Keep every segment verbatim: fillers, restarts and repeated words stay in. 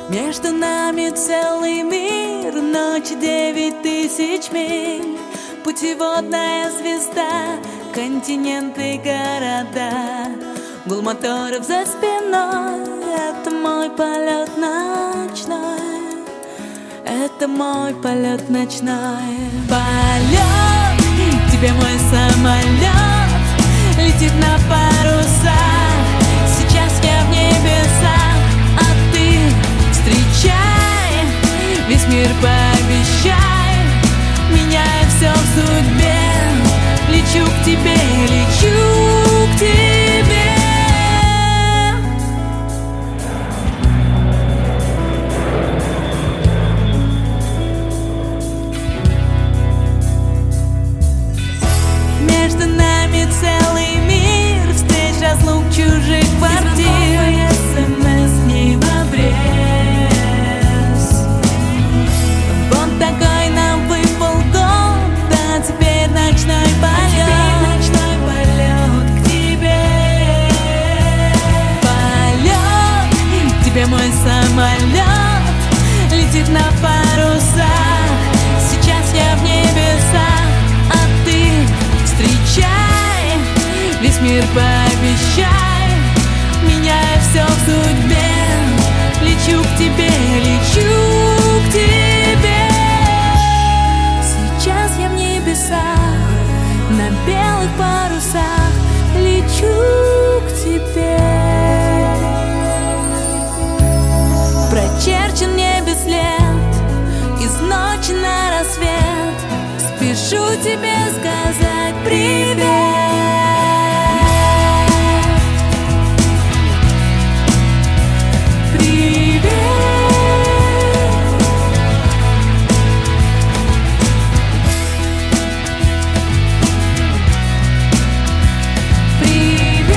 Между нами целый мир, ночи девять тысяч миль, путеводная звезда, континенты, города, гул моторов за спиной. Это мой полет ночной, это мой полет ночной. Полет, тебе мой самолет летит на парусах. Сейчас я в небесах, а ты встречай, весь мир пообещай, меняя все в судьбе. Лечу к тебе, лечу к тебе. Между нами целый мир, встреч, разлук, чужих квартир, СМС не в обрез. Вот такой нам выпал год, а теперь ночной полет, ночной полет к тебе. Полет, тебе мой самолет летит на парусах. Сейчас я в небесах, а ты встречай, весь мир пообещай, меняя все в судьбе. Лечу к тебе, лечу к тебе. Сейчас я в небесах, на белых парусах, лечу к тебе. Прочерчен небе след, из ночи на рассвет, спешу тебе сказать привет. Привет. Привет.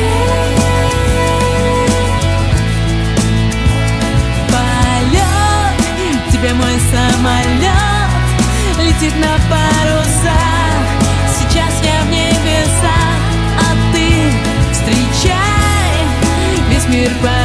Полет, тебе мой самолет летит на парусах. Сейчас я в небесах, а ты встречай, весь мир по